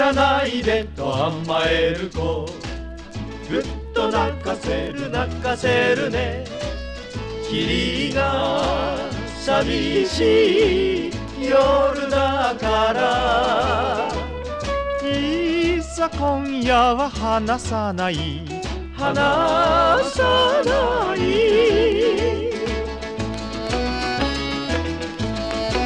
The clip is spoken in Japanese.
らないでと甘える子、ぐっと泣かせる泣かせるね。霧が寂しい夜だから、いざ今夜は離さない離さない。